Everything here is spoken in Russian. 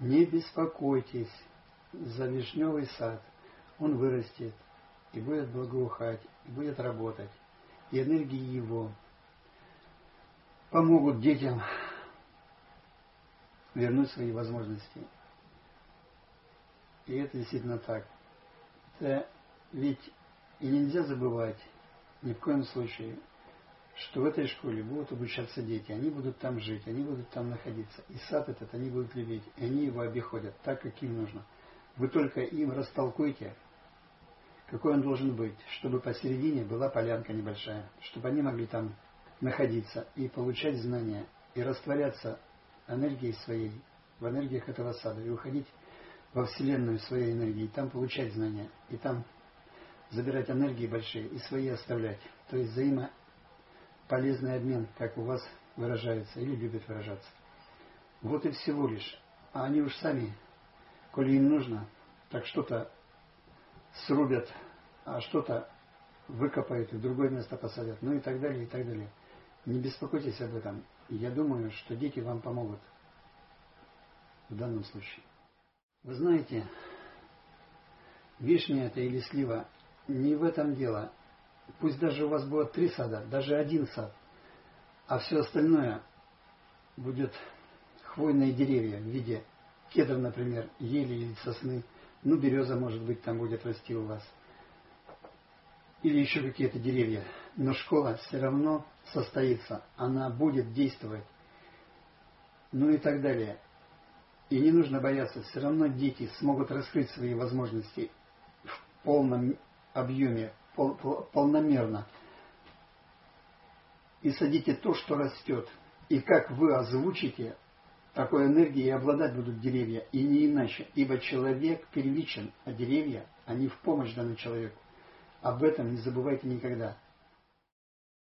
Не беспокойтесь за вишневый сад. Он вырастет и будет благоухать, и будет работать. И энергии его помогут детям вернуть свои возможности. И это действительно так. Это ведь и нельзя забывать ни в коем случае, что в этой школе будут обучаться дети, они будут там жить, они будут там находиться. И сад этот они будут любить, и они его обиходят так, как им нужно. Вы только им растолкуйте, какой он должен быть, чтобы посередине была полянка небольшая, чтобы они могли там находиться и получать знания, и растворяться энергией своей, в энергиях этого сада, и уходить во Вселенную своей энергией, и там получать знания, и там забирать энергии большие и свои оставлять. То есть взаимополезный обмен, как у вас выражается или любят выражаться. Вот и всего лишь. А они уж сами, коли им нужно, так что-то срубят, а что-то выкопают и в другое место посадят, ну и так далее, и так далее. Не беспокойтесь об этом. Я думаю, что дети вам помогут в данном случае. Вы знаете, вишня это или слива, не в этом дело. Пусть даже у вас будет 3 сада, даже 1 сад, а все остальное будет хвойные деревья в виде кедров, например, ели или сосны, ну береза, может быть, там будет расти у вас, или еще какие-то деревья. Но школа все равно состоится, она будет действовать, ну и так далее. И не нужно бояться, все равно дети смогут раскрыть свои возможности в полном объеме, полномерно. И садите то, что растет. И как вы озвучите, такой энергией обладать будут деревья, и не иначе. Ибо человек первичен, а деревья, они в помощь данному человеку. Об этом не забывайте никогда.